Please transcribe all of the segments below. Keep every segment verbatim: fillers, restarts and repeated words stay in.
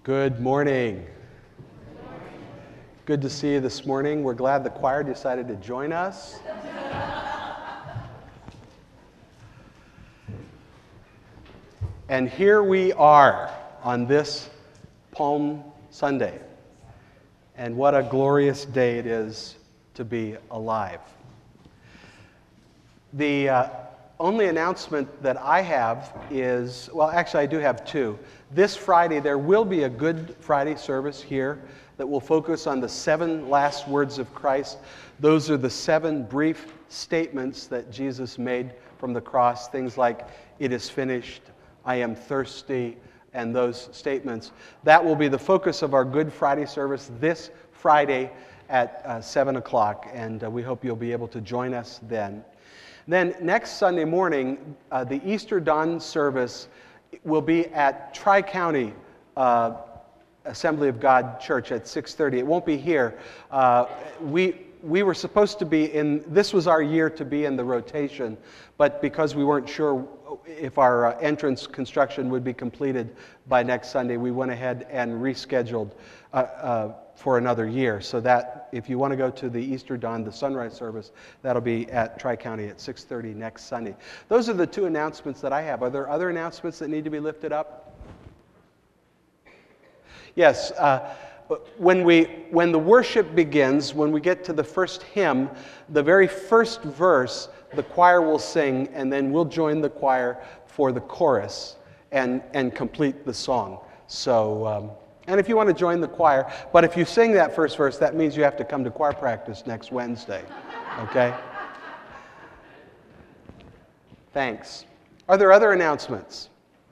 Good morning. Good to see you this morning. We're glad the choir decided to join us. And here we are on this Palm Sunday. And what a glorious day it is to be alive. The uh, only announcement that I have is, well, actually I do have two. This Friday there will be a Good Friday service here that will focus on the seven last words of Christ. Those are the seven brief statements that Jesus made from the cross, things like, "It is finished," "I am thirsty," and those statements. That will be the focus of our Good Friday service this Friday at uh, seven o'clock, and uh, we hope you'll be able to join us then. Then next Sunday morning, uh, the Easter Dawn service will be at Tri-County uh, Assembly of God Church at six thirty. It won't be here. Uh, we we were supposed to be in, this was our year to be in the rotation, but because we weren't sure if our uh, entrance construction would be completed by next Sunday, we went ahead and rescheduled uh, uh, for another year. So that, if you want to go to the Easter Dawn, the sunrise service, that'll be at Tri-County at six thirty next Sunday. Those are the two announcements that I have. Are there other announcements that need to be lifted up? Yes. Uh, when we, when the worship begins, when we get to the first hymn, the very first verse, the choir will sing, and then we'll join the choir for the chorus and, and complete the song. So, um, and if you want to join the choir, but if you sing that first verse, that means you have to come to choir practice next Wednesday, okay? Thanks. Are there other announcements?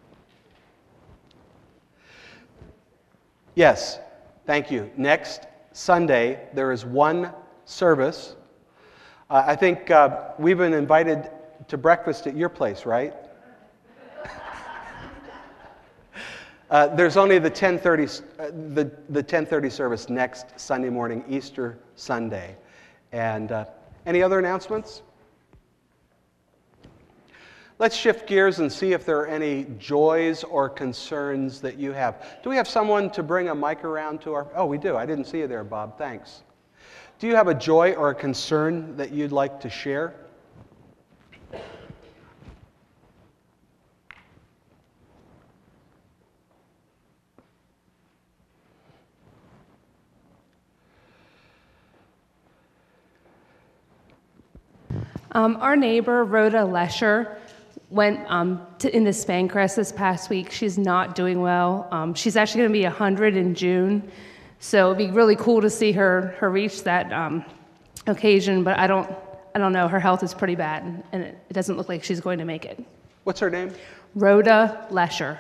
Yes, thank you. Next Sunday, there is one service. Uh, I think uh, we've been invited to breakfast at your place, right? Uh, there's only the ten thirty uh, the the ten thirty service next Sunday morning, Easter Sunday. And uh, any other announcements? Let's shift gears and see if there are any joys or concerns that you have. Do we have someone to bring a mic around to our? Oh, we do. I didn't see you there, Bob. Thanks. Do you have a joy or a concern that you'd like to share? Um, our neighbor, Rhoda Lesher, went um, to, into Spancrest this past week. She's not doing well. Um, she's actually going to be one hundred in June, so it'd be really cool to see her her reach that um, occasion. But I don't I don't know. Her health is pretty bad, and it, it doesn't look like she's going to make it. What's her name? Rhoda Lesher.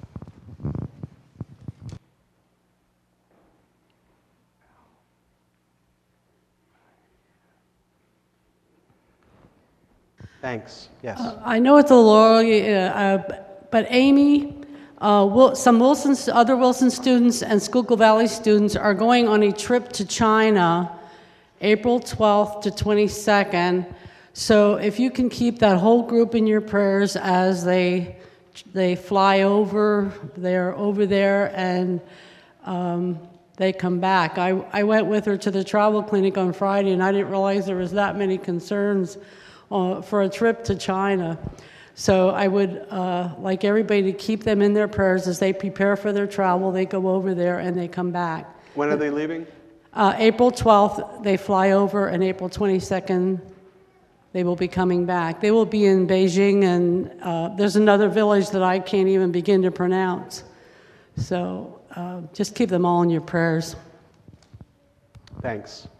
Thanks. Yes. Uh, I know it's a little, uh, uh, but Amy, uh, Wil- some Wilson, other Wilson students and Schuylkill Valley students are going on a trip to China, April twelfth to twenty-second. So if you can keep that whole group in your prayers as they they fly over, they're over there and um, they come back. I, I went with her to the travel clinic on Friday, and I didn't realize there was that many concerns Uh, for a trip to China. So I would uh, like everybody to keep them in their prayers as they prepare for their travel. They go over there and they come back. When are they leaving? Uh, April twelfth, they fly over, and April twenty-second, they will be coming back. They will be in Beijing, and uh, there's another village that I can't even begin to pronounce. So uh, just keep them all in your prayers. Thanks.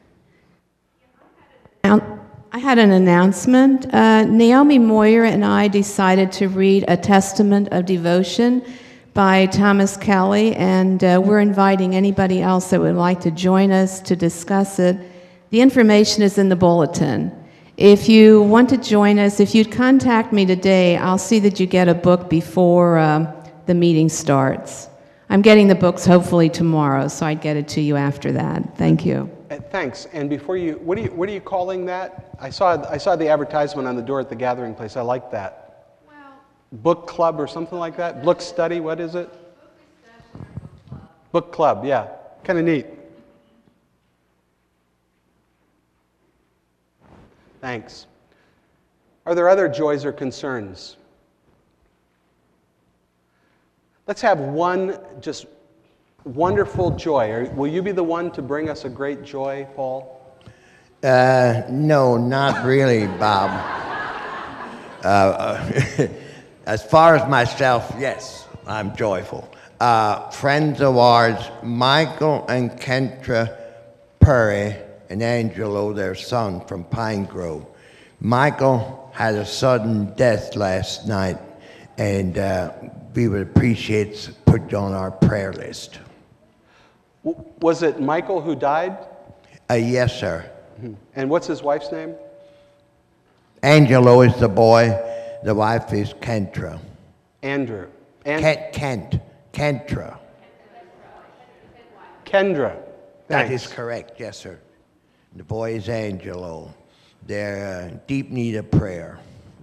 I had an announcement. Uh, Naomi Moyer and I decided to read A Testament of Devotion by Thomas Kelly, and uh, we're inviting anybody else that would like to join us to discuss it. The information is in the bulletin. If you want to join us, if you'd contact me today, I'll see that you get a book before uh, the meeting starts. I'm getting the books hopefully tomorrow, so I'd get it to you after that. Thank you. Uh, thanks. And before you, what are you, what are you calling that? I saw, I saw the advertisement on the door at the gathering place. I like that. Well, book club or something like that. Book study. What is it? Book club, yeah. Kind of neat. Thanks. Are there other joys or concerns? Let's have one just wonderful joy. Are- Will you be the one to bring us a great joy, Paul? Uh, no, not really, Bob. Uh, as far as myself, yes, I'm joyful. Uh, friends of ours, Michael and Kendra Perry and Angelo, their son from Pine Grove. Michael had a sudden death last night, and uh, we would appreciate put you on our prayer list. W- Was it Michael who died? Uh, yes, sir. And what's his wife's name? Angelo is the boy. The wife is Kendra. Andrew. And Kent, Kent, Kentra. Kendra. That Thanks. is correct, yes, sir. The boy is Angelo. They're in deep need of prayer.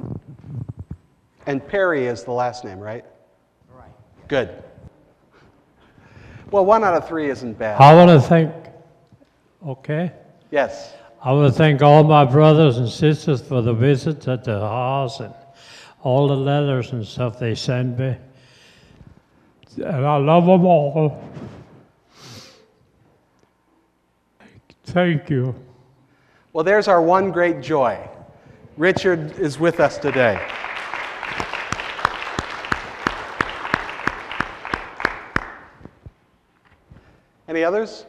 And Perry is the last name, right? Right. Good. Well, one out of three isn't bad. I want to thank, okay? Yes. I want to thank all my brothers and sisters for the visits at the house and all the letters and stuff they send me. And I love them all. Thank you. Well, there's our one great joy. Richard is with us today. Any others?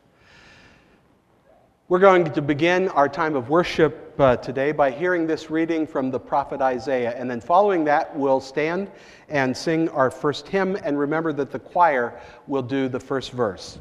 We're going to begin our time of worship uh, today by hearing this reading from the prophet Isaiah. And then following that, we'll stand and sing our first hymn. And remember that the choir will do the first verse.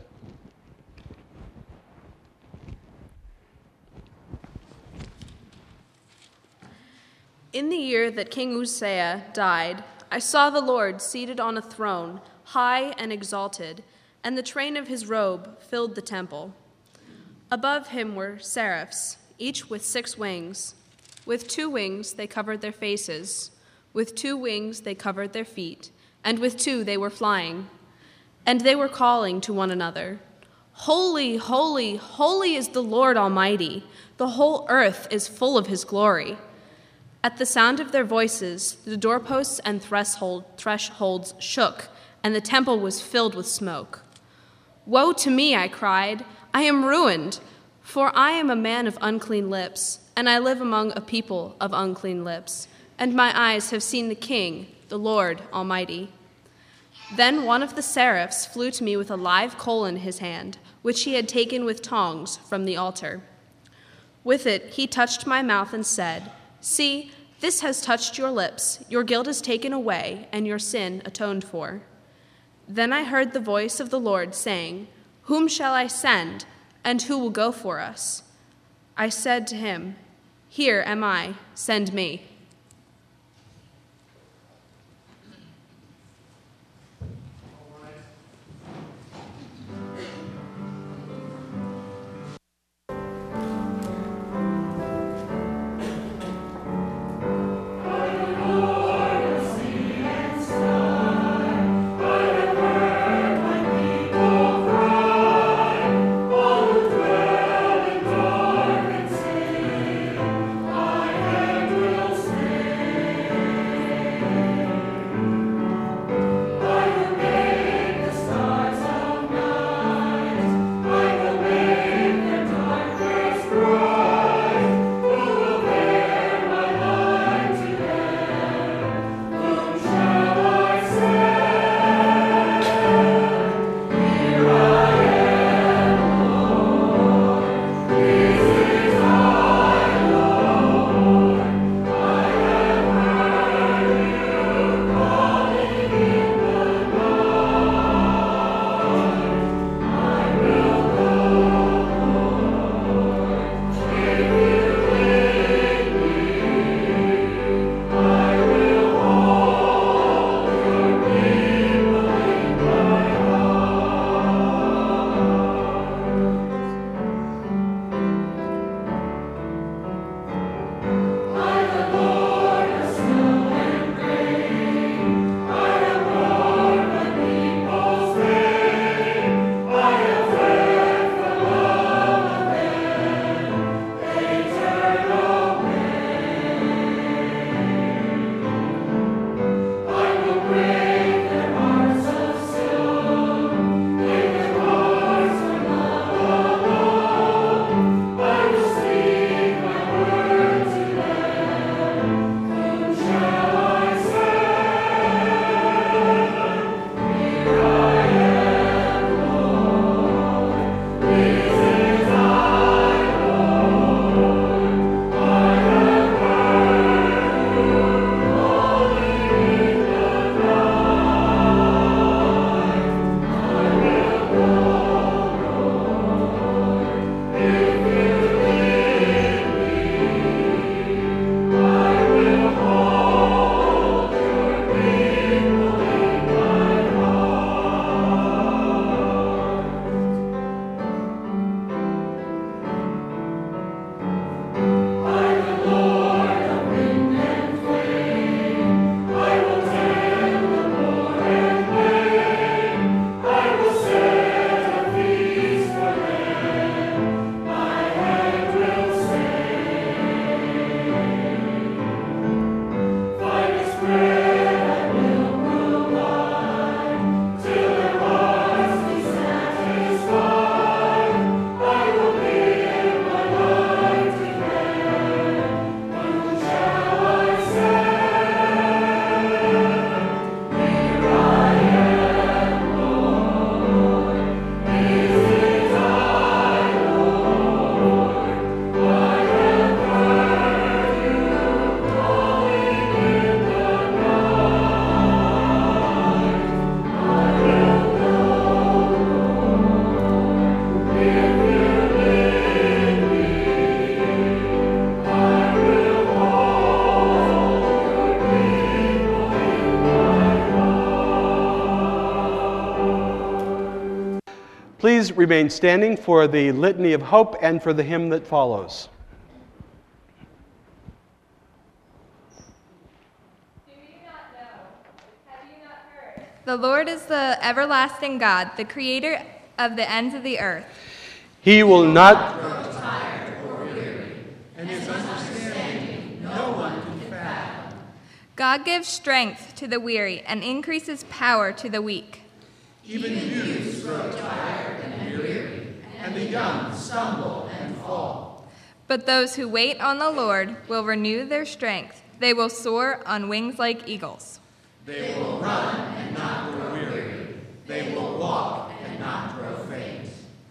In the year that King Uzziah died, I saw the Lord seated on a throne, high and exalted, and the train of his robe filled the temple. Above him were seraphs, each with six wings. With two wings they covered their faces, with two wings they covered their feet, and with two they were flying. And they were calling to one another, "Holy, holy, holy is the Lord Almighty. The whole earth is full of his glory." At the sound of their voices, the doorposts and threshold, thresholds shook, and the temple was filled with smoke. "Woe to me," I cried, "I am ruined, for I am a man of unclean lips, and I live among a people of unclean lips, and my eyes have seen the King, the Lord Almighty." Then one of the seraphs flew to me with a live coal in his hand, which he had taken with tongs from the altar. With it he touched my mouth and said, "See, this has touched your lips. Your guilt is taken away, and your sin atoned for." Then I heard the voice of the Lord saying, "Whom shall I send, and who will go for us?" I said to him, "Here am I, send me." Will Please remain standing for the Litany of Hope and for the hymn that follows. The Lord is the everlasting God, the creator of the ends of the earth. He will not grow tired or weary, and his understanding no one can fathom. God gives strength to the weary and increases power to the weak. Even youths grow tired and weary, and the young stumble and fall. But those who wait on the Lord will renew their strength. They will soar on wings like eagles. They will run and not grow weary. They will walk and not grow faint.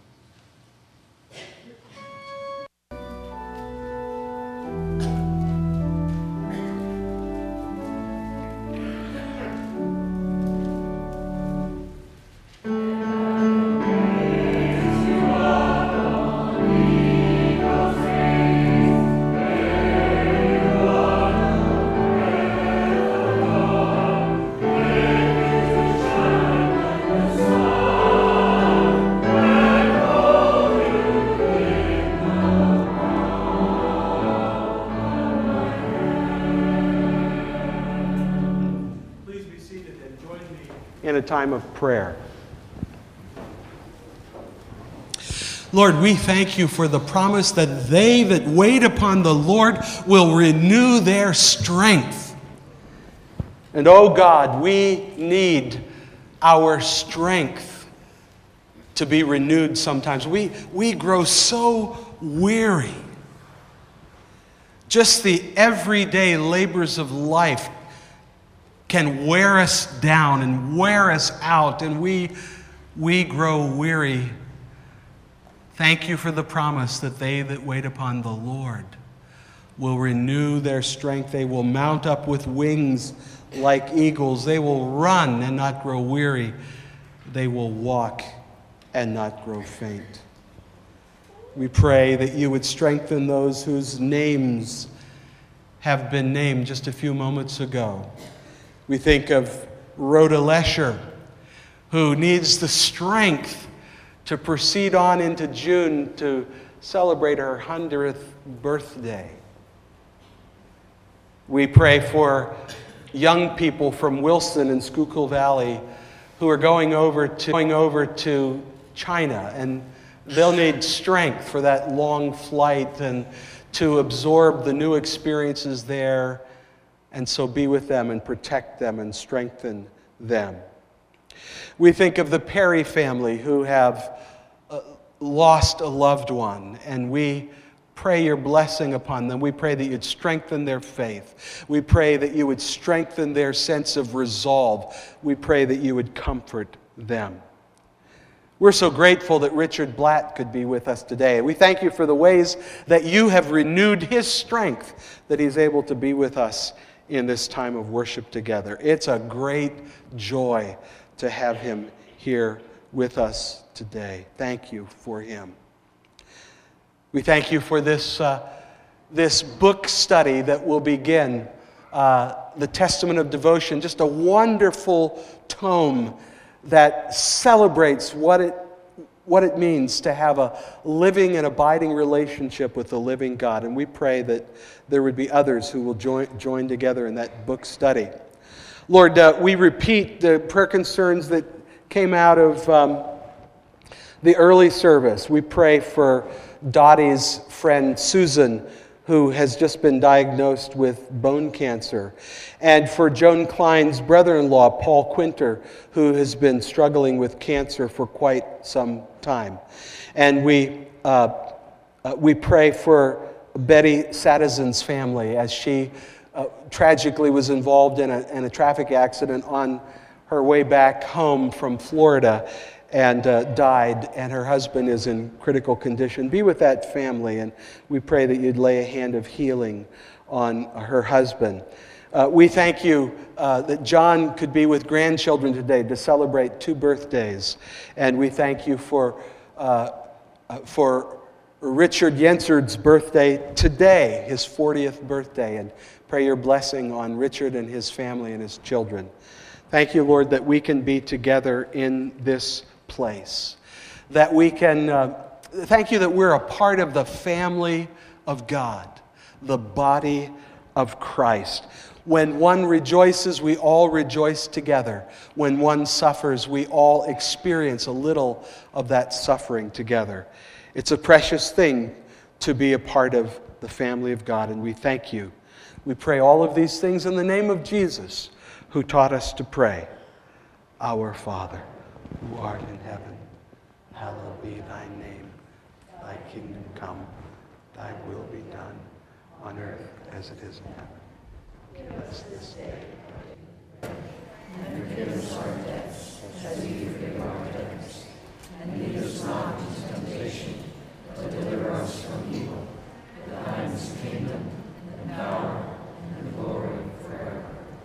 in a time of prayer. Lord, we thank you for the promise that they that wait upon the Lord will renew their strength. And oh God, we need our strength to be renewed sometimes. We, we grow so weary. Just the everyday labors of life can wear us down and wear us out, and we, we grow weary. Thank you for the promise that they that wait upon the Lord will renew their strength. They will mount up with wings like eagles. They will run and not grow weary. They will walk and not grow faint. We pray that you would strengthen those whose names have been named just a few moments ago. We think of Rhoda Lesher, who needs the strength to proceed on into June to celebrate her hundredth birthday. We pray for young people from Wilson and Schuylkill Valley who are going over to, going over to China, and they'll need strength for that long flight and to absorb the new experiences there, and so be with them and protect them and strengthen them. We think of the Perry family who have uh, lost a loved one, and we pray your blessing upon them. We pray that you'd strengthen their faith. We pray that you would strengthen their sense of resolve. We pray that you would comfort them. We're so grateful that Richard Blatt could be with us today. We thank you for the ways that you have renewed his strength, that he's able to be with us in this time of worship together. It's a great joy to have him here with us today. Thank you for him. We thank you for this, uh, this book study that will begin, uh, the Testament of Devotion, just a wonderful tome that celebrates what it, what it means to have a living and abiding relationship with the living God. And we pray that there would be others who will join, join together in that book study. Lord, uh, we repeat the prayer concerns that came out of um, the early service. We pray for Dottie's friend Susan, who has just been diagnosed with bone cancer, and for Joan Klein's brother-in-law, Paul Quinter, who has been struggling with cancer for quite some time. And we uh, uh, we pray for Betty Satizen's family as she uh, tragically was involved in a, in a traffic accident on her way back home from Florida and uh, died, and her husband is in critical condition. Be with that family, and we pray that you'd lay a hand of healing on her husband. Uh, we thank you uh, that John could be with grandchildren today to celebrate two birthdays, and we thank you for uh, uh, for Richard Yensard's birthday today, his fortieth birthday, and pray your blessing on Richard and his family and his children. Thank you, Lord, that we can be together in this place. that we can, uh, thank you that we're a part of the family of God, the body of Christ. When one rejoices, we all rejoice together. When one suffers, we all experience a little of that suffering together. It's a precious thing to be a part of the family of God, and we thank you. We pray all of these things in the name of Jesus, who taught us to pray. Our Father, who art in heaven, hallowed be thy name. Thy kingdom come, thy will be done, on earth as it is in heaven. Give us this day. And forgive us our debts, as we forgive our debtors. And lead us not into temptation, but deliver us from evil. For thine is the kingdom, and the power, and the glory forever.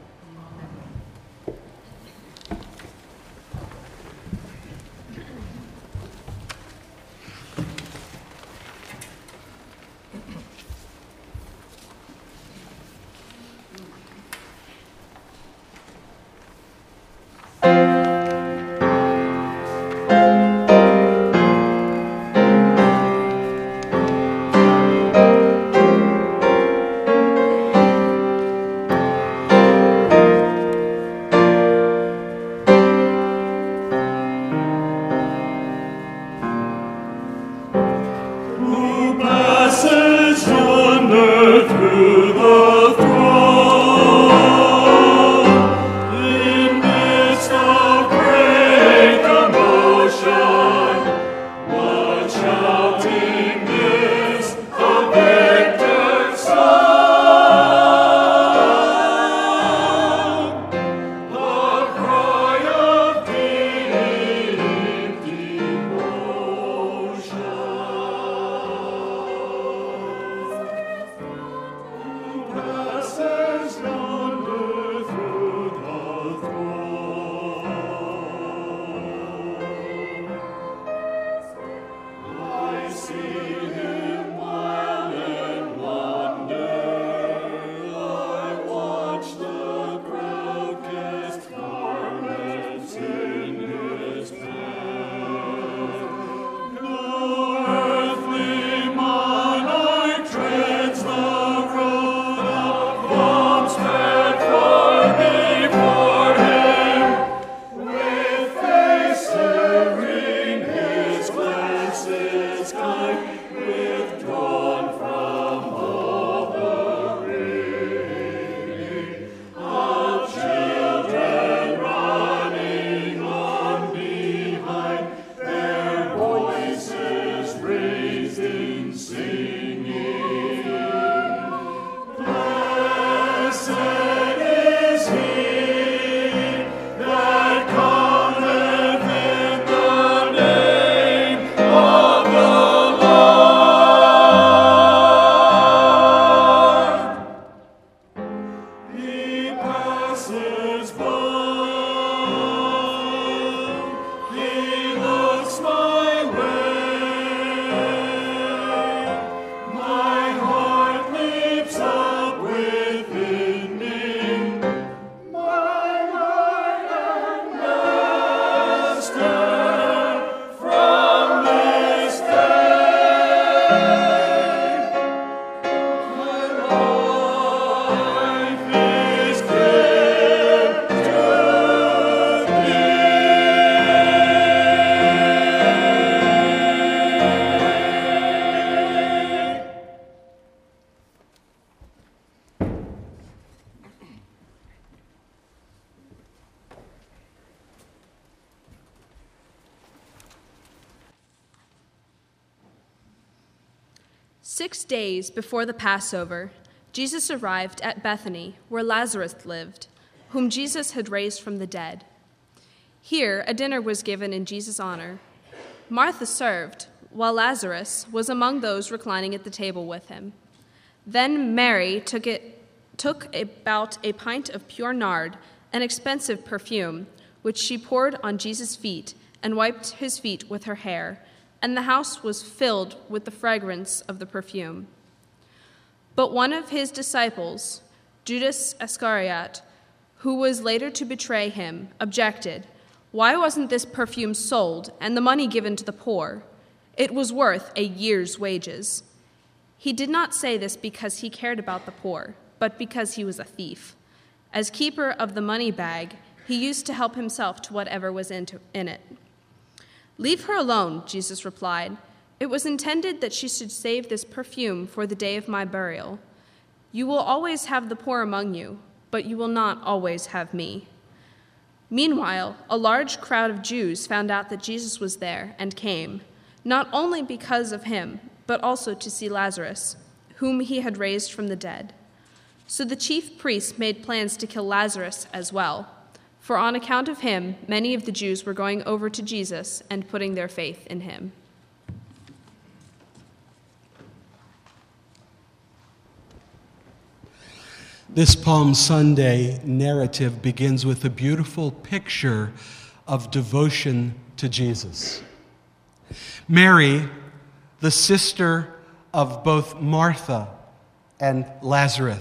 Six days before the Passover, Jesus arrived at Bethany, where Lazarus lived, whom Jesus had raised from the dead. Here, a dinner was given in Jesus' honor. Martha served, while Lazarus was among those reclining at the table with him. Then Mary took, it, took about a pint of pure nard, an expensive perfume, which she poured on Jesus' feet and wiped his feet with her hair, and the house was filled with the fragrance of the perfume. But one of his disciples, Judas Iscariot, who was later to betray him, objected, Why wasn't this perfume sold and the money given to the poor? It was worth a year's wages." He did not say this because he cared about the poor, but because he was a thief. As keeper of the money bag, he used to help himself to whatever was into, in it. "Leave her alone," Jesus replied. "It was intended that she should save this perfume for the day of my burial. You will always have the poor among you, but you will not always have me." Meanwhile, a large crowd of Jews found out that Jesus was there and came, not only because of him, but also to see Lazarus, whom he had raised from the dead. So the chief priests made plans to kill Lazarus as well, for on account of him, many of the Jews were going over to Jesus and putting their faith in him. This Palm Sunday narrative begins with a beautiful picture of devotion to Jesus. Mary, the sister of both Martha and Lazarus.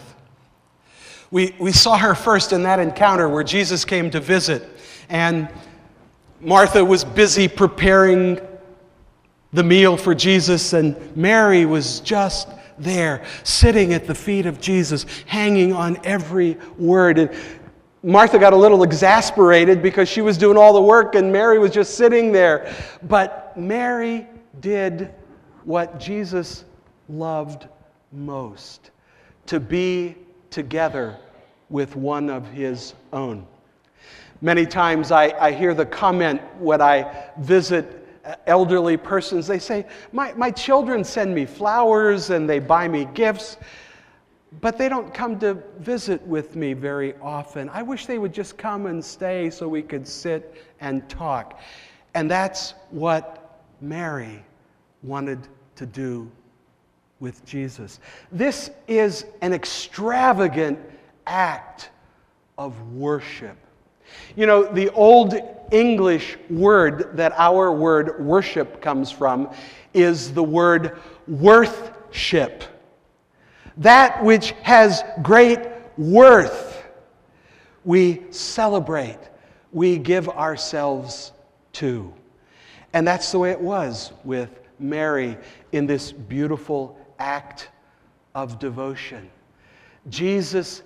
We, we saw her first in that encounter where Jesus came to visit, and Martha was busy preparing the meal for Jesus, and Mary was just there, sitting at the feet of Jesus, hanging on every word. And Martha got a little exasperated because she was doing all the work and Mary was just sitting there. But Mary did what Jesus loved most, to be together with one of his own. Many times I, I hear the comment when I visit elderly persons, they say, my, my children send me flowers and they buy me gifts, but they don't come to visit with me very often. I wish they would just come and stay so we could sit and talk. And that's what Mary wanted to do with Jesus. This is an extravagant act of worship. You know, the old English word that our word worship comes from is the word worthship. That which has great worth, we celebrate, we give ourselves to. And that's the way it was with Mary in this beautiful act of devotion. Jesus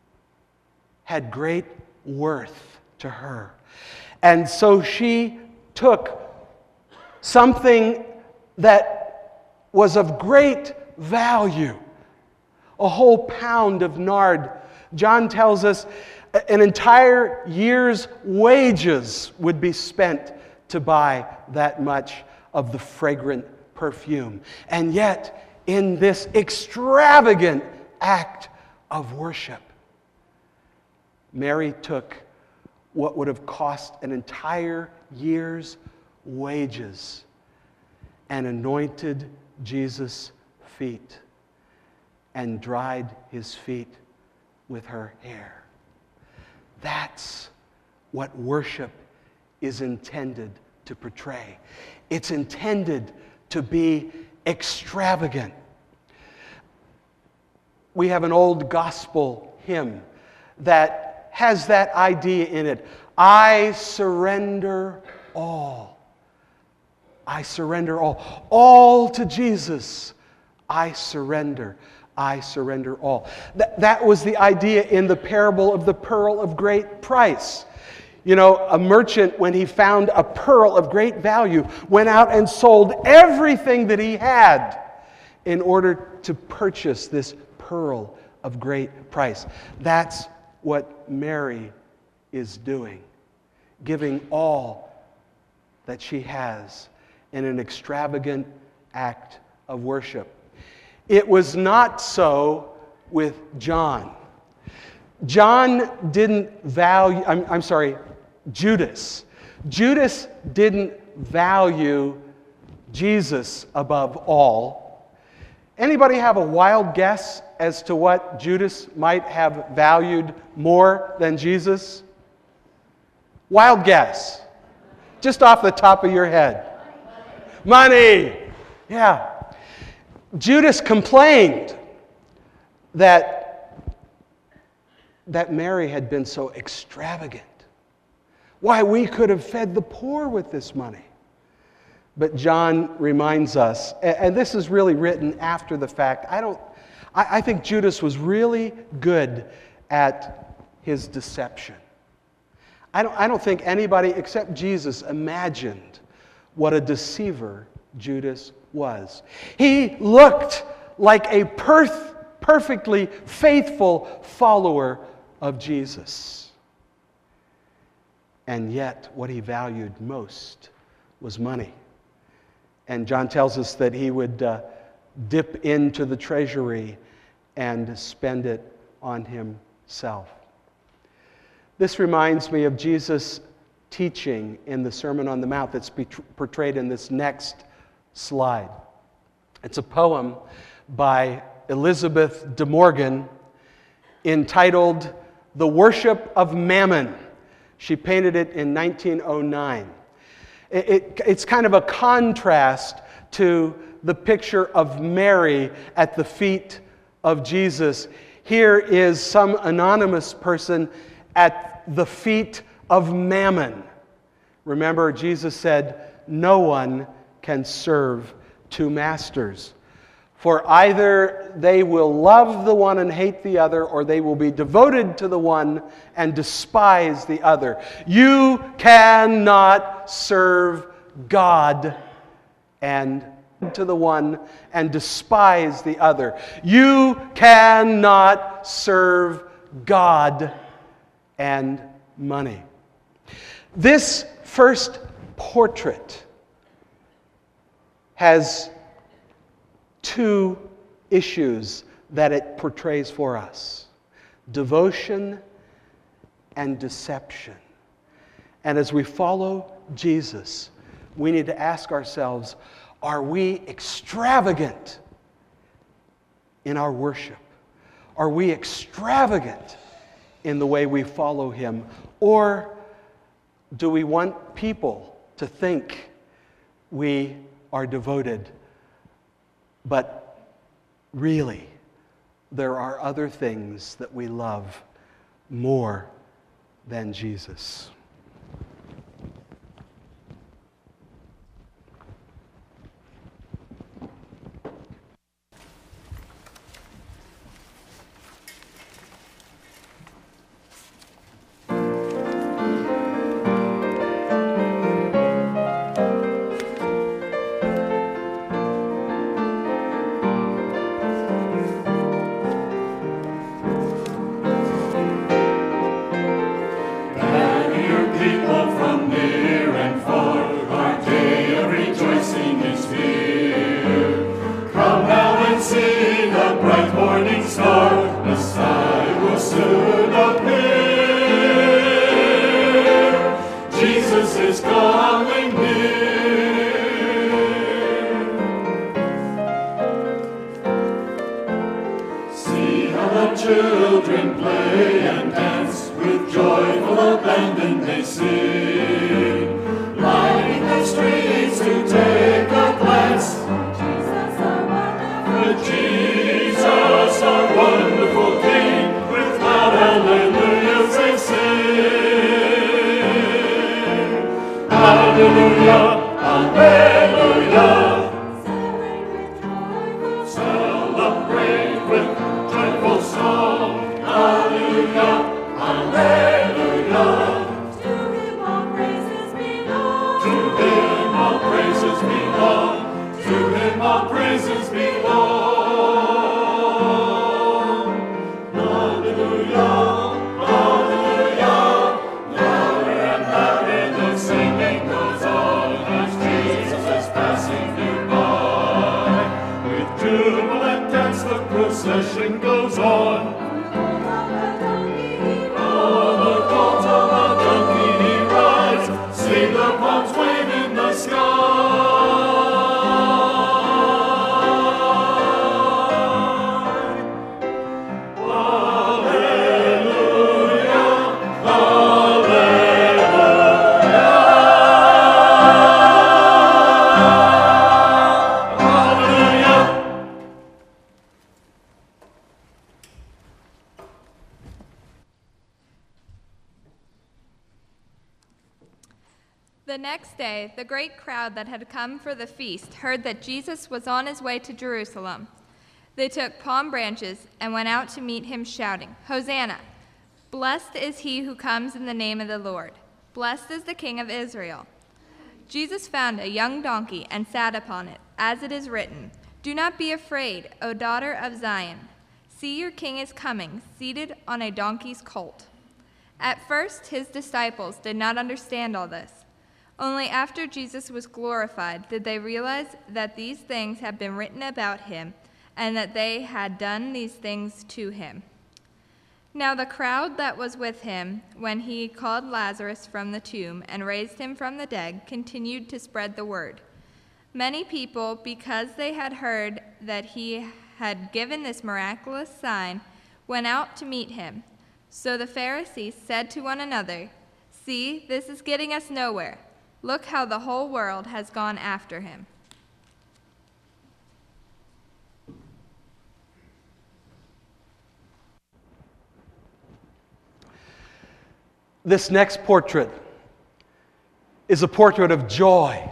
had great worth to her. And so she took something that was of great value, a whole pound of nard. John tells us an entire year's wages would be spent to buy that much of the fragrant perfume. And yet, in this extravagant act of worship, Mary took what would have cost an entire year's wages and anointed Jesus' feet and dried his feet with her hair. That's what worship is intended to portray. It's intended to be extravagant. We have an old gospel hymn that has that idea in it. I surrender all. I surrender all. All to Jesus. I surrender. I surrender all. That, that was the idea in the parable of the pearl of great price. You know, a merchant, when he found a pearl of great value, went out and sold everything that he had in order to purchase this pearl of great price. That's what Mary is doing, giving all that she has in an extravagant act of worship. It was not so with John. John didn't value, I'm, I'm sorry, Judas. Judas didn't value Jesus above all. Anybody have a wild guess as to what Judas might have valued more than Jesus? Wild guess. Just off the top of your head. Money. Yeah. Judas complained that, that Mary had been so extravagant. Why, we could have fed the poor with this money. But John reminds us, and this is really written after the fact. I don't, I think Judas was really good at his deception. I don't, I don't think anybody except Jesus imagined what a deceiver Judas was. He looked like a perf- perfectly faithful follower of Jesus. And yet, what he valued most was money. And John tells us that he would uh, dip into the treasury and spend it on himself. This reminds me of Jesus' teaching in the Sermon on the Mount that's portrayed in this next slide. It's a poem by Elizabeth de Morgan entitled The Worship of Mammon. She painted it in nineteen oh nine. It, it, it's kind of a contrast to the picture of Mary at the feet of Jesus. Here is some anonymous person at the feet of Mammon. Remember, Jesus said, no one can serve two masters. For either they will love the one and hate the other, or they will be devoted to the one and despise the other. You cannot serve God and to the one and despise the other. You cannot serve God and money. This first portrait has two issues that it portrays for us: devotion and deception. And as we follow Jesus, we need to ask ourselves, are we extravagant in our worship? Are we extravagant in the way we follow him? Or do we want people to think we are devoted, but really there are other things that we love more than Jesus? Children play and dance, with joyful abandon they sing, lining the streets to take a glance. Jesus, our wonderful, Jesus, our wonderful King, with loud hallelujahs they sing. Hallelujah, hallelujah. Celebrate with joyful song. Hallelujah, hallelujah. To him all praises belong. To him all praises belong. To him all praises belong. Hallelujah, hallelujah. Louder and louder the singing goes on as Jesus is passing nearby. With jubilant dance the procession goes on. See the palms wave in the sky. The next day, the great crowd that had come for the feast heard that Jesus was on his way to Jerusalem. They took palm branches and went out to meet him, shouting, "Hosanna! Blessed is he who comes in the name of the Lord. Blessed is the King of Israel." Jesus found a young donkey and sat upon it, as it is written, "Do not be afraid, O daughter of Zion. See, your king is coming, seated on a donkey's colt." At first, his disciples did not understand all this. Only after Jesus was glorified did they realize that these things had been written about him and that they had done these things to him. Now the crowd that was with him when he called Lazarus from the tomb and raised him from the dead continued to spread the word. Many people, because they had heard that he had given this miraculous sign, went out to meet him. So the Pharisees said to one another, "See, this is getting us nowhere. Look how the whole world has gone after him." This next portrait is a portrait of joy.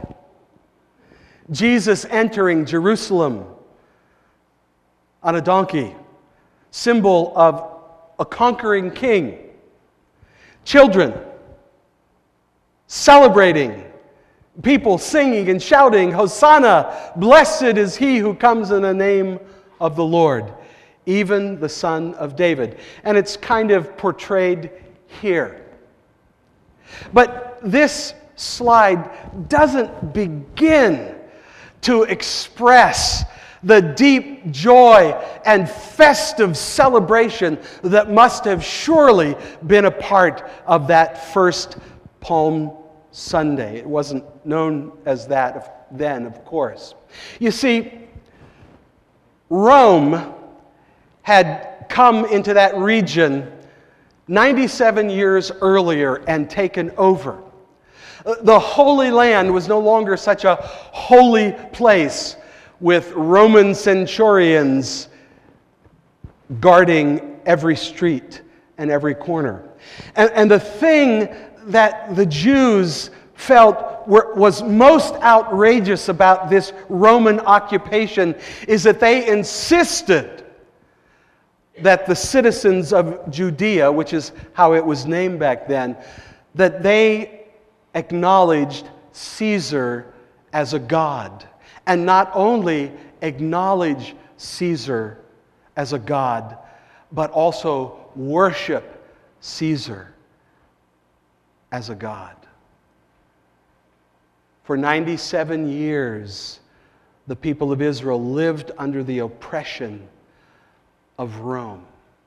Jesus entering Jerusalem on a donkey, symbol of a conquering king. Children celebrating, people singing and shouting, "Hosanna! Blessed is he who comes in the name of the Lord, even the Son of David." And it's kind of portrayed here. But this slide doesn't begin to express the deep joy and festive celebration that must have surely been a part of that first Palm Sunday. It wasn't known as that then, of course. You see, Rome had come into that region ninety-seven years earlier and taken over. The Holy Land was no longer such a holy place with Roman centurions guarding every street and every corner. And, and the thing that the Jews felt were, was most outrageous about this Roman occupation is that they insisted that the citizens of Judea, which is how it was named back then, that they acknowledged Caesar as a god. And not only acknowledge Caesar as a god, but also worship Caesar as a god. For ninety-seven years, the people of Israel lived under the oppression of Rome.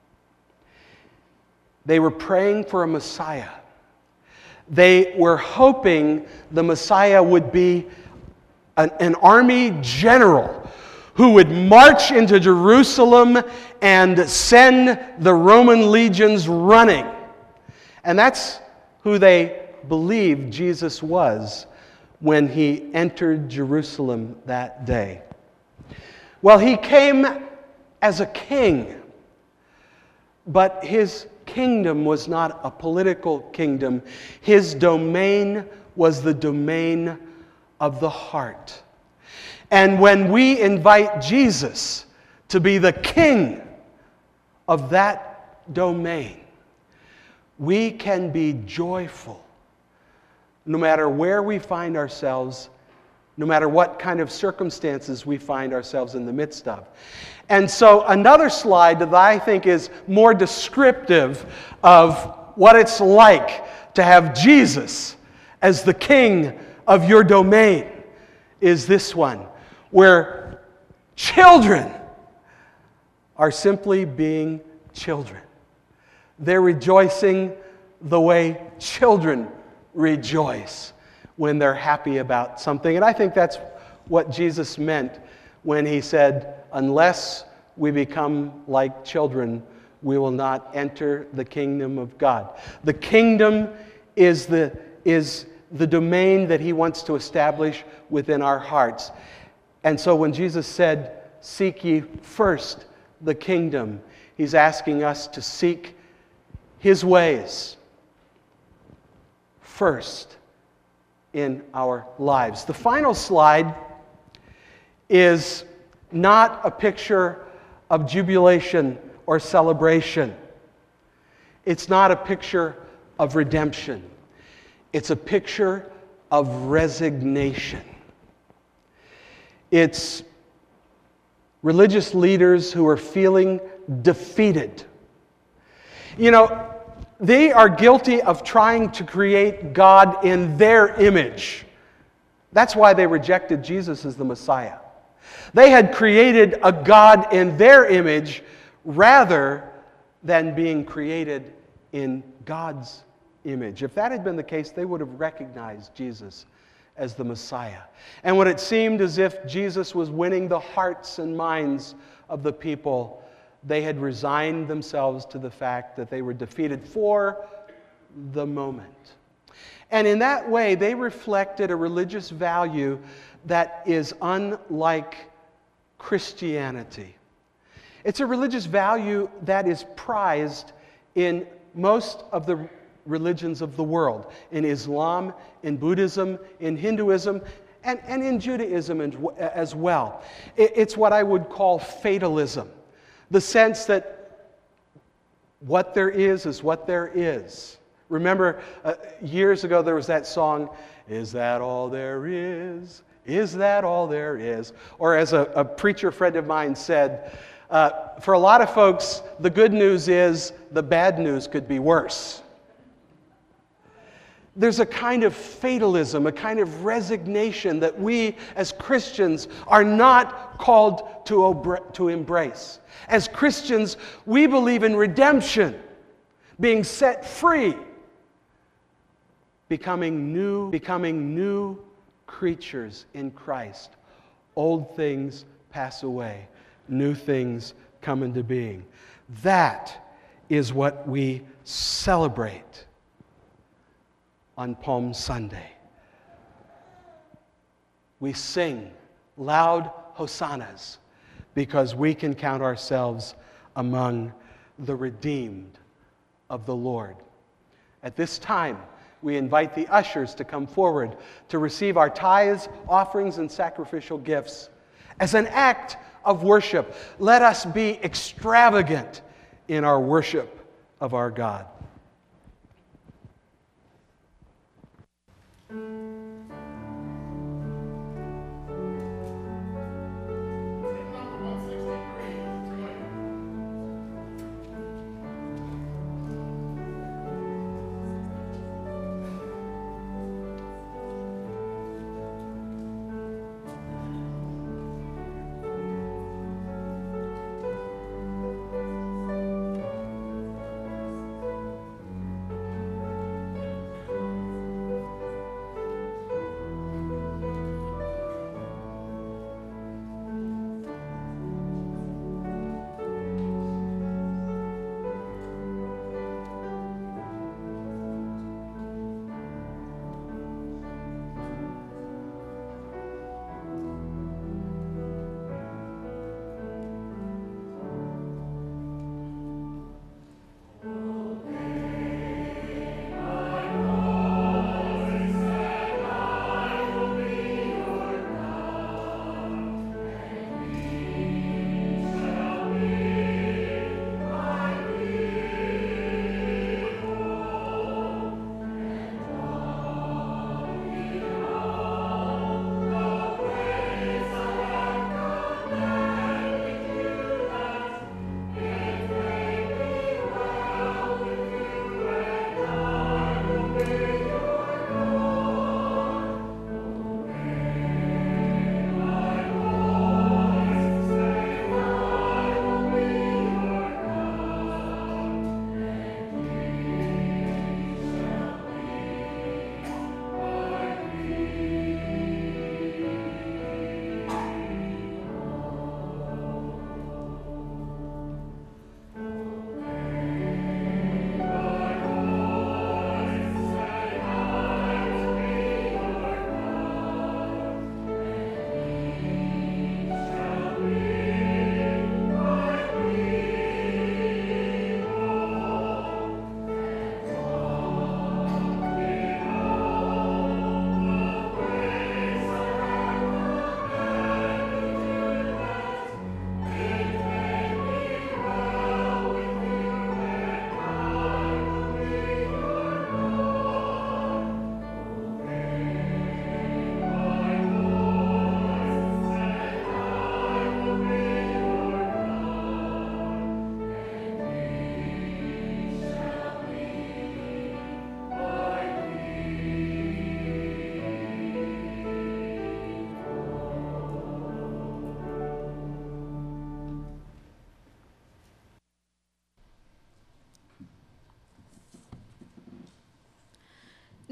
They were praying for a Messiah. They were hoping the Messiah would be an, an army general who would march into Jerusalem and send the Roman legions running. And that's who they believed Jesus was when he entered Jerusalem that day. Well, he came as a king, but his kingdom was not a political kingdom. His domain was the domain of the heart. And when we invite Jesus to be the king of that domain, we can be joyful no matter where we find ourselves, no matter what kind of circumstances we find ourselves in the midst of. And so another slide that I think is more descriptive of what it's like to have Jesus as the king of your domain is this one, where children are simply being children. They're rejoicing the way children rejoice when they're happy about something. And I think that's what Jesus meant when he said, unless we become like children, we will not enter the kingdom of God. The kingdom is the, is the domain that he wants to establish within our hearts. And so when Jesus said, seek ye first the kingdom, he's asking us to seek his ways first in our lives. The final slide is not a picture of jubilation or celebration. It's not a picture of redemption. It's a picture of resignation. It's religious leaders who are feeling defeated. You know, they are guilty of trying to create God in their image. That's why they rejected Jesus as the Messiah. They had created a God in their image rather than being created in God's image. If that had been the case, they would have recognized Jesus as the Messiah. And when it seemed as if Jesus was winning the hearts and minds of the people, they had resigned themselves to the fact that they were defeated for the moment. And in that way, they reflected a religious value that is unlike Christianity. It's a religious value that is prized in most of the religions of the world, in Islam, in Buddhism, in Hinduism, and, and in Judaism as well. It's what I would call fatalism, the sense that what there is is what there is. Remember, uh, years ago there was that song, "Is that all there is? Is that all there is?" Or as a, a preacher friend of mine said, uh, for a lot of folks, the good news is the bad news could be worse. There's a kind of fatalism, a kind of resignation that we as Christians are not called to, obra- to embrace. As Christians, we believe in redemption, being set free, becoming new, becoming new creatures in Christ. Old things pass away, new things come into being. That is what we celebrate on Palm Sunday. We sing loud hosannas because we can count ourselves among the redeemed of the Lord. At this time, we invite the ushers to come forward to receive our tithes, offerings, and sacrificial gifts. As an act of worship, let us be extravagant in our worship of our God.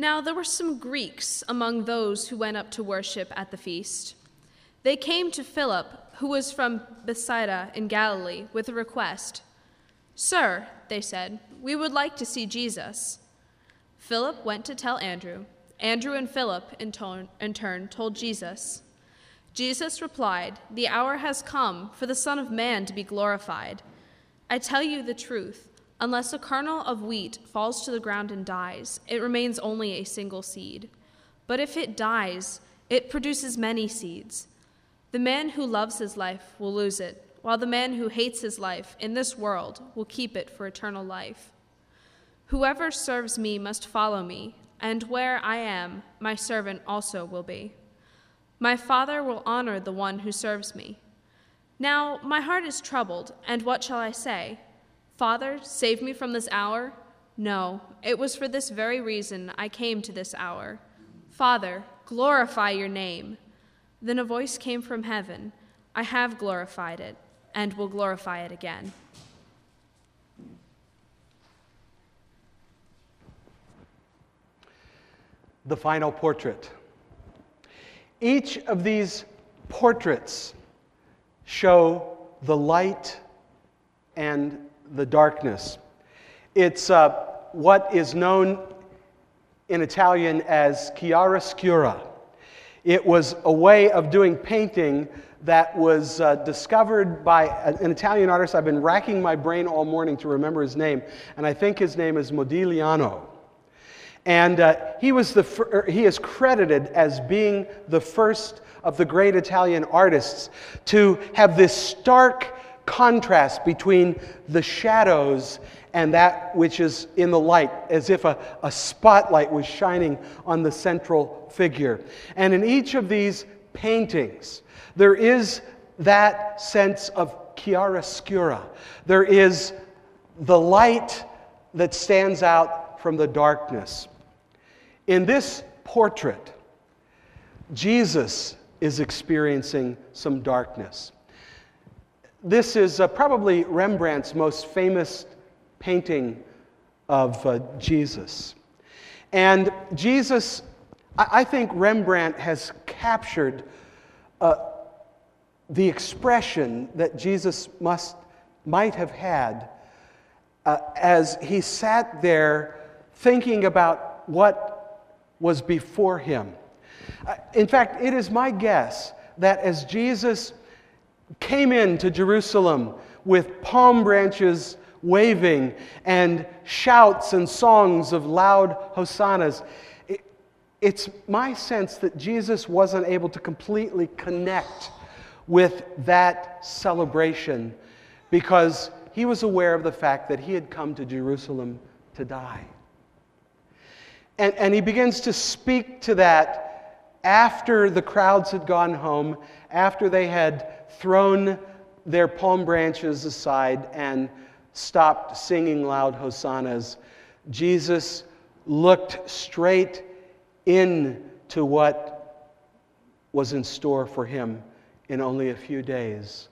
Now there were some Greeks among those who went up to worship at the feast. They came to Philip, who was from Bethsaida in Galilee, with a request. "Sir," they said, "we would like to see Jesus." Philip went to tell Andrew. Andrew and Philip, in, ton- in turn, told Jesus. Jesus replied, "The hour has come for the Son of Man to be glorified. I tell you the truth. Unless a kernel of wheat falls to the ground and dies, it remains only a single seed. But if it dies, it produces many seeds. The man who loves his life will lose it, while the man who hates his life in this world will keep it for eternal life. Whoever serves me must follow me, and where I am, my servant also will be. My Father will honor the one who serves me. Now my heart is troubled, and what shall I say? Father, save me from this hour? No, it was for this very reason I came to this hour. Father, glorify your name." Then a voice came from heaven, "I have glorified it, and will glorify it again." The final portrait. Each of these portraits show the light and the darkness. It's uh, what is known in Italian as chiaroscura. It was a way of doing painting that was uh, discovered by an Italian artist. I've been racking my brain all morning to remember his name, and I think his name is Modigliano. And uh, he was the fir- he is credited as being the first of the great Italian artists to have this stark contrast between the shadows and that which is in the light, as if a, a spotlight was shining on the central figure. And in each of these paintings, there is that sense of chiaroscura. There is the light that stands out from the darkness. In this portrait, Jesus is experiencing some darkness. This is uh, probably Rembrandt's most famous painting of uh, Jesus. And Jesus, I, I think Rembrandt has captured uh, the expression that Jesus must might have had uh, as he sat there thinking about what was before him. Uh, in fact, it is my guess that as Jesus came into Jerusalem with palm branches waving and shouts and songs of loud hosannas, it, it's my sense that Jesus wasn't able to completely connect with that celebration because he was aware of the fact that he had come to Jerusalem to die. And, and he begins to speak to that after the crowds had gone home, after they had thrown their palm branches aside and stopped singing loud hosannas. Jesus looked straight into what was in store for him in only a few days.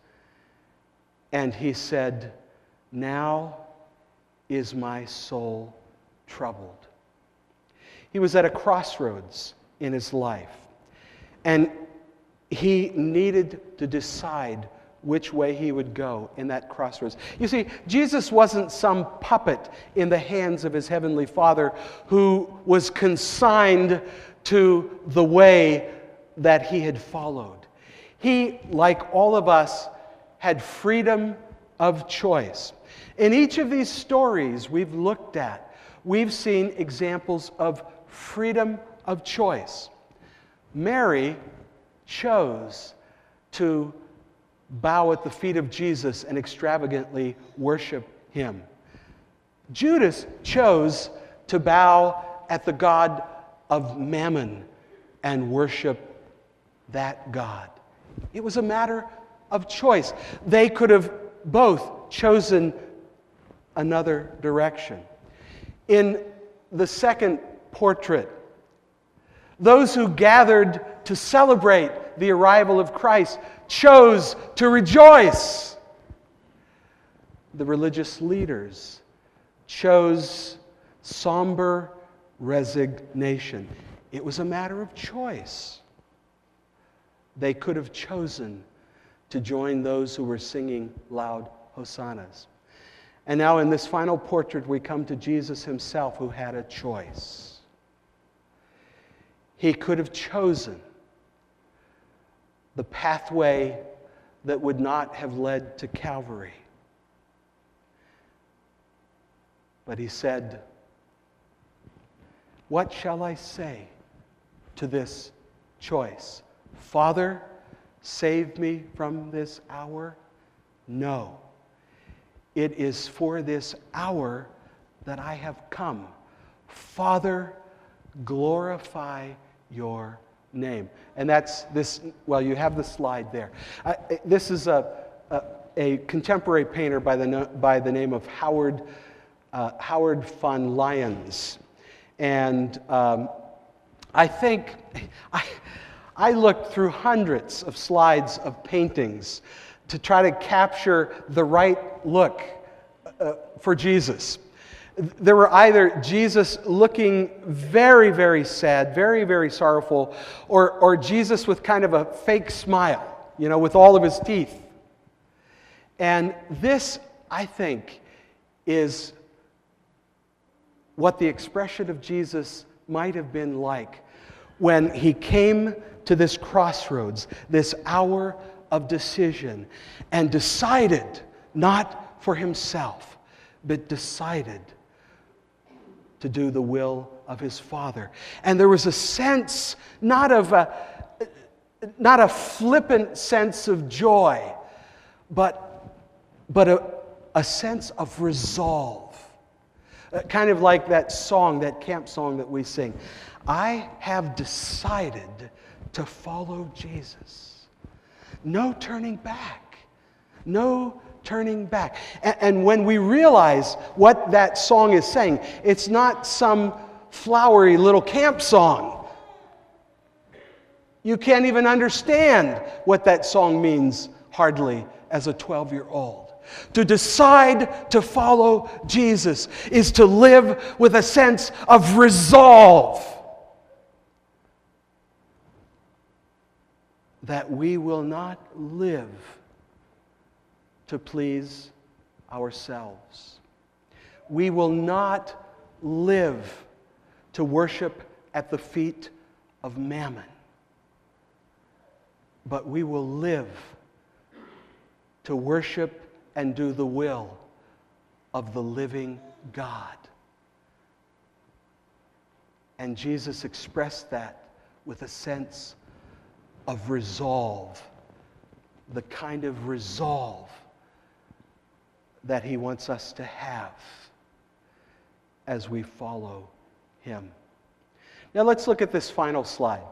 And he said, "Now is my soul troubled." He was at a crossroads in his life, and he needed to decide which way he would go in that crossroads. You see, Jesus wasn't some puppet in the hands of his heavenly Father who was consigned to the way that he had followed. He, like all of us, had freedom of choice. In each of these stories we've looked at, we've seen examples of freedom of choice. Mary chose to bow at the feet of Jesus and extravagantly worship him. Judas chose to bow at the god of Mammon and worship that god. It was a matter of choice. They could have both chosen another direction. In the second portrait, those who gathered to celebrate the arrival of Christ chose to rejoice. The religious leaders chose somber resignation. It was a matter of choice. They could have chosen to join those who were singing loud hosannas. And now in this final portrait, we come to Jesus himself, who had a choice. He could have chosen the pathway that would not have led to Calvary. But he said, "What shall I say to this choice? Father, save me from this hour? No. It is for this hour that I have come. Father, glorify your name." And that's this, well, you have the slide there. Uh, this is a, a, a contemporary painter by the, no, by the name of Howard, uh, Howard von Lyons. And um, I think, I, I looked through hundreds of slides of paintings to try to capture the right look uh, for Jesus. There were either Jesus looking very, very sad, very, very sorrowful, or, or Jesus with kind of a fake smile, you know, with all of his teeth. And this, I think, is what the expression of Jesus might have been like when he came to this crossroads, this hour of decision, and decided not for himself, but decided to do the will of his Father. And there was a sense, not of a, not a flippant sense of joy, but, but a, a sense of resolve. Uh, kind of like that song, that camp song that we sing. I have decided to follow Jesus. No turning back. No turning back. And, and when we realize what that song is saying, it's not some flowery little camp song. You can't even understand what that song means, hardly, as a twelve-year-old. To decide to follow Jesus is to live with a sense of resolve that we will not live to please ourselves. We will not live to worship at the feet of Mammon, but we will live to worship and do the will of the living God. And Jesus expressed that with a sense of resolve, the kind of resolve that he wants us to have as we follow him. Now let's look at this final slide.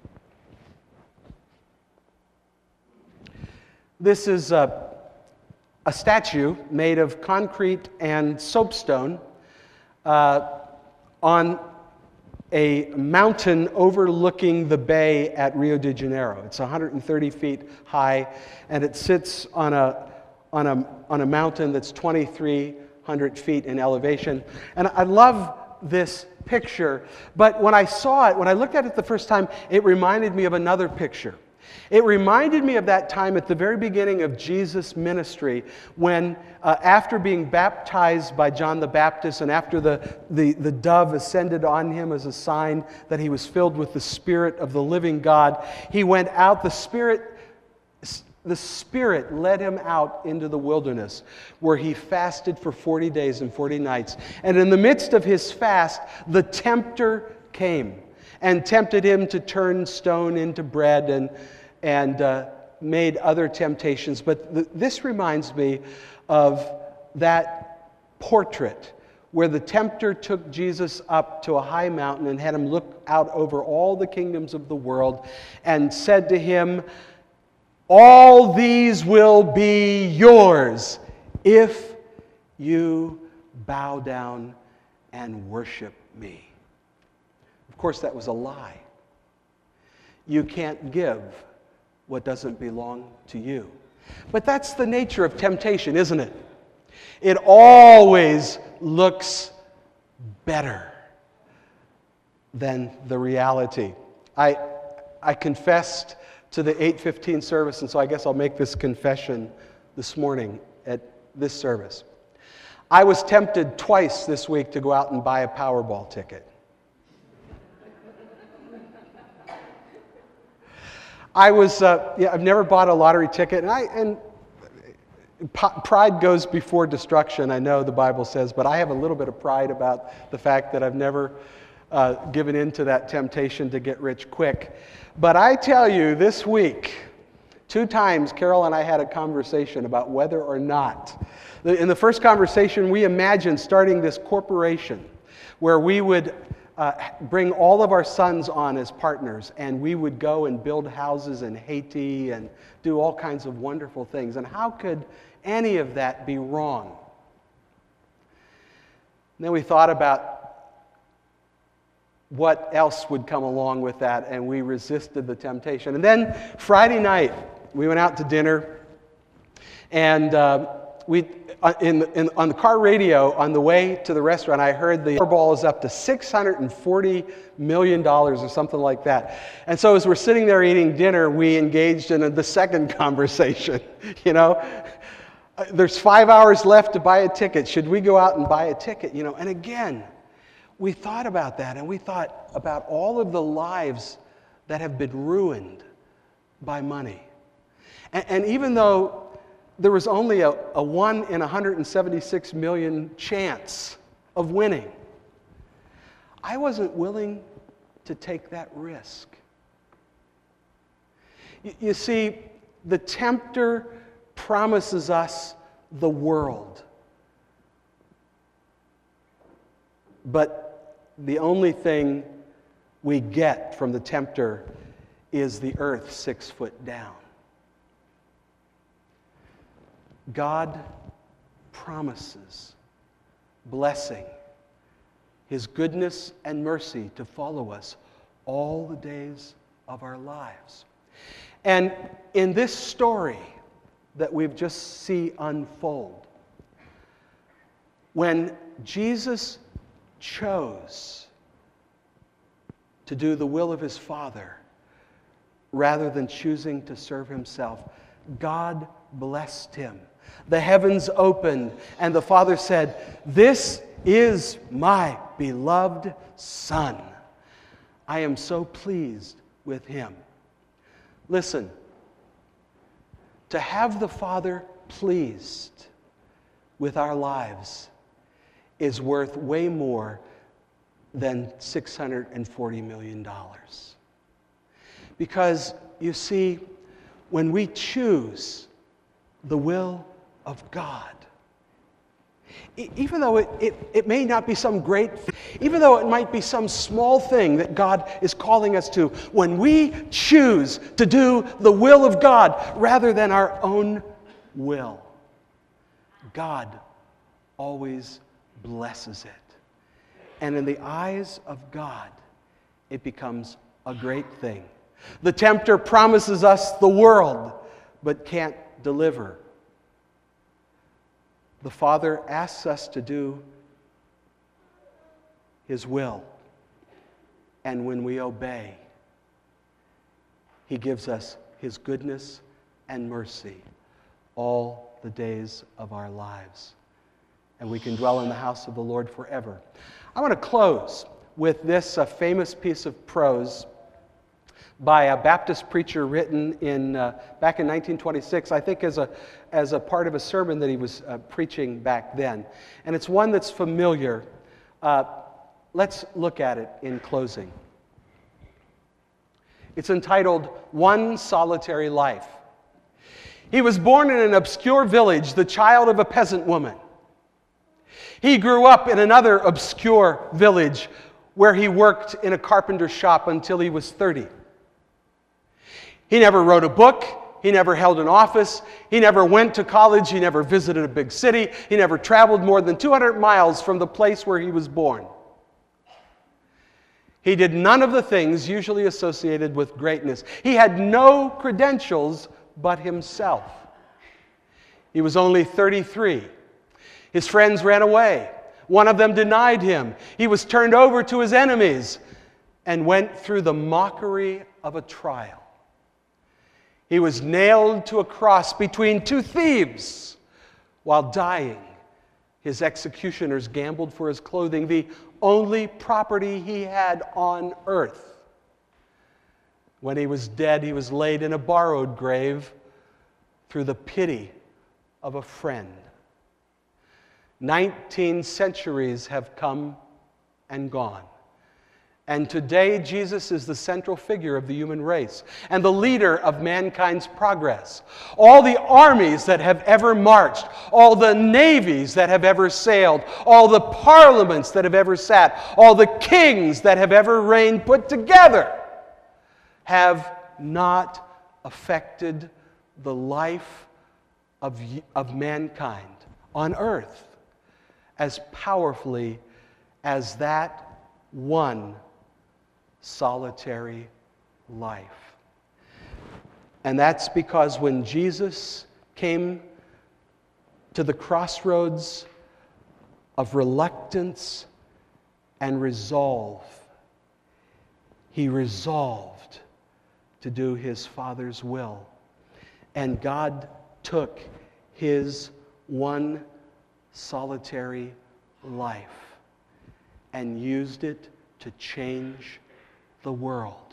This is a A statue made of concrete and soapstone uh, on a mountain overlooking the bay at Rio de Janeiro. It's one hundred thirty feet high, and it sits on a, on a, on a mountain that's twenty-three hundred feet in elevation. And I love this picture, but when I saw it, when I looked at it the first time, it reminded me of another picture. It reminded me of that time at the very beginning of Jesus' ministry when, uh, after being baptized by John the Baptist and after the, the, the dove ascended on him as a sign that he was filled with the Spirit of the living God, he went out, the Spirit, the Spirit led him out into the wilderness where he fasted for forty days and forty nights. And in the midst of his fast, the tempter came and tempted him to turn stone into bread and and uh, made other temptations. But th- this reminds me of that portrait where the tempter took Jesus up to a high mountain and had him look out over all the kingdoms of the world and said to him, "All these will be yours if you bow down and worship me." Of course, that was a lie. You can't give what doesn't belong to you. But that's the nature of temptation, isn't it? It always looks better than the reality. I, I confessed to the eight fifteen service, and so I guess I'll make this confession this morning at this service. I was tempted twice this week to go out and buy a Powerball ticket. I was, uh, yeah, I've never bought a lottery ticket, and I, and pride goes before destruction, I know the Bible says, but I have a little bit of pride about the fact that I've never uh, given in to that temptation to get rich quick. But I tell you, this week, two times Carol and I had a conversation about whether or not. In the first conversation, we imagined starting this corporation where we would uh, bring all of our sons on as partners, and we would go and build houses in Haiti and do all kinds of wonderful things. And how could any of that be wrong? And then we thought about what else would come along with that, and we resisted the temptation. And then Friday night, we went out to dinner, and uh, we uh, in, in on the car radio on the way to the restaurant, I heard the Powerball is up to six hundred forty million dollars or something like that. And so as we're sitting there eating dinner, we engaged in a, the second conversation. You know, there's five hours left to buy a ticket. Should we go out and buy a ticket? You know, and again, we thought about that, and we thought about all of the lives that have been ruined by money. And, and even though there was only a, a one in one hundred seventy-six million chance of winning, I wasn't willing to take that risk. You, you see, the tempter promises us the world. But the only thing we get from the tempter is the earth six foot down. God promises blessing, His goodness and mercy to follow us all the days of our lives. And in this story that we've just seen unfold, when Jesus chose to do the will of His Father rather than choosing to serve Himself, God blessed Him. The heavens opened, and the Father said, "This is my beloved Son. I am so pleased with Him." Listen, to have the Father pleased with our lives is worth way more than six hundred forty million dollars. Because, you see, when we choose the will of God, e- even though it, it, it may not be some great thing, even though it might be some small thing that God is calling us to, when we choose to do the will of God rather than our own will, God always blesses it. And in the eyes of God, it becomes a great thing. The tempter promises us the world, but can't deliver. The Father asks us to do His will. And when we obey, He gives us His goodness and mercy all the days of our lives. And we can dwell in the house of the Lord forever. I want to close with this uh, famous piece of prose by a Baptist preacher written in uh, back in nineteen twenty-six, I think as a, as a part of a sermon that he was uh, preaching back then. And it's one that's familiar. Uh, let's look at it in closing. It's entitled, "One Solitary Life." He was born in an obscure village, the child of a peasant woman. He grew up in another obscure village where he worked in a carpenter's shop until he was thirty. He never wrote a book. He never held an office. He never went to college. He never visited a big city. He never traveled more than two hundred miles from the place where he was born. He did none of the things usually associated with greatness. He had no credentials but himself. He was only thirty-three. His friends ran away. One of them denied him. He was turned over to his enemies. and went through the mockery of a trial. He was nailed to a cross between two thieves. While dying, his executioners gambled for his clothing, the only property he had on earth. When he was dead, he was laid in a borrowed grave through the pity of a friend. Nineteen centuries have come and gone. And today, Jesus is the central figure of the human race and the leader of mankind's progress. All the armies that have ever marched, all the navies that have ever sailed, all the parliaments that have ever sat, all the kings that have ever reigned put together have not affected the life of, of mankind on earth as powerfully as that one solitary life. And that's because when Jesus came to the crossroads of reluctance and resolve, he resolved to do his Father's will. And God took his one solitary life and used it to change the world.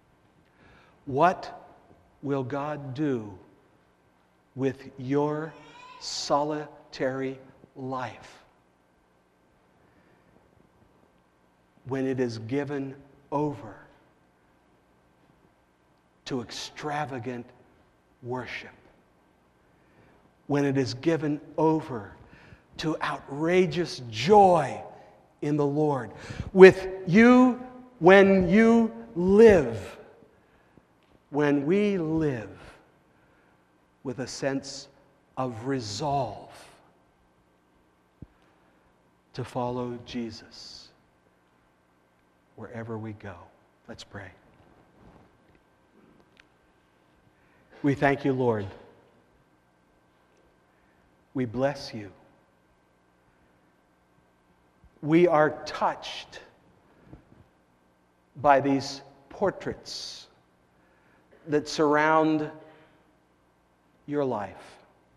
What will God do with your solitary life when it is given over to extravagant worship? When it is given over to outrageous joy in the Lord? With you, when you live, when we live with a sense of resolve to follow Jesus wherever we go. Let's pray. We thank you, Lord. We bless you. We are touched by these portraits that surround your life.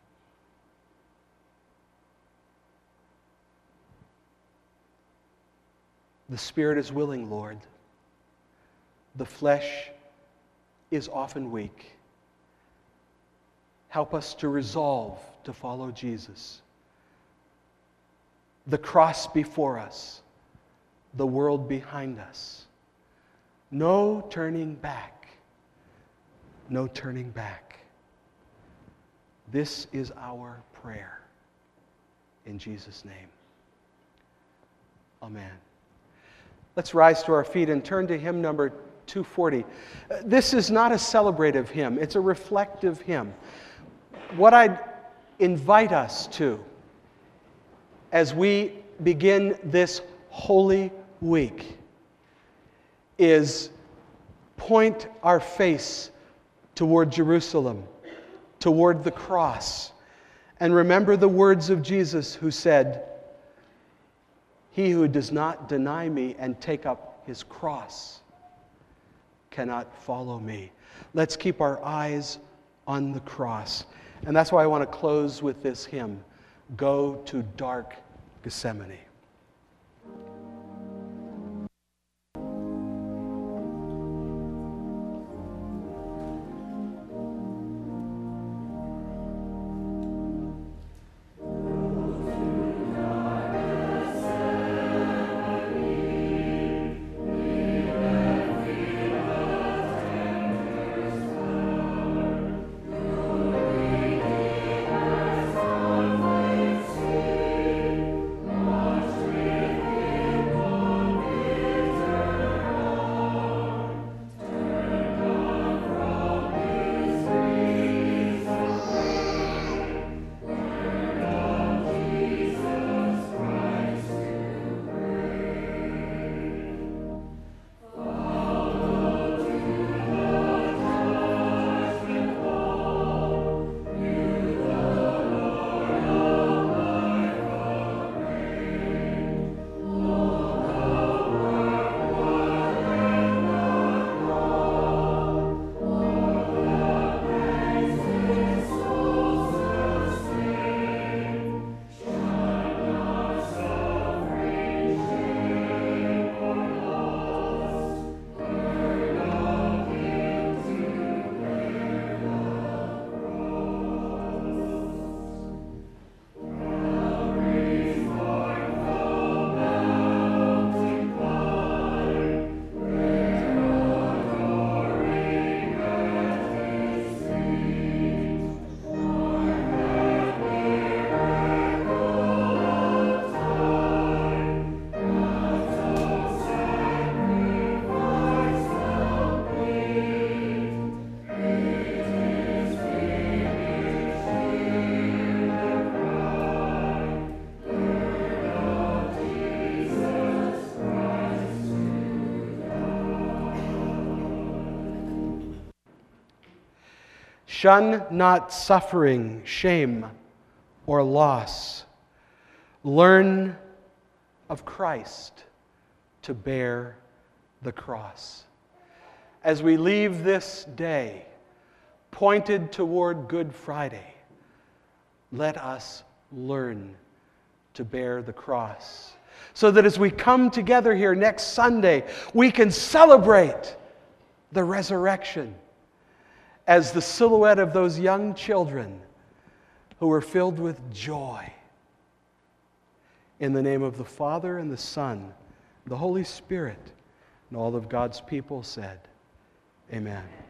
The spirit is willing, Lord. The flesh is often weak. Help us to resolve to follow Jesus. The cross before us, the world behind us. No turning back. No turning back. This is our prayer. In Jesus' name. Amen. Let's rise to our feet and turn to hymn number two forty. This is not a celebrative hymn. It's a reflective hymn. What I'd invite us to as we begin this Holy Week is point our face toward Jerusalem, toward the cross, and remember the words of Jesus who said, "He who does not deny me and take up his cross cannot follow me." Let's keep our eyes on the cross. And that's why I want to close with this hymn, "Go to Dark Gethsemane." Lord, Shun not suffering, shame, or loss. Learn of Christ to bear the cross. As we leave this day pointed toward Good Friday, let us learn to bear the cross, so that as we come together here next Sunday, we can celebrate the resurrection as the silhouette of those young children who were filled with joy. In the name of the Father, and the Son, the Holy Spirit, and all of God's people said, Amen.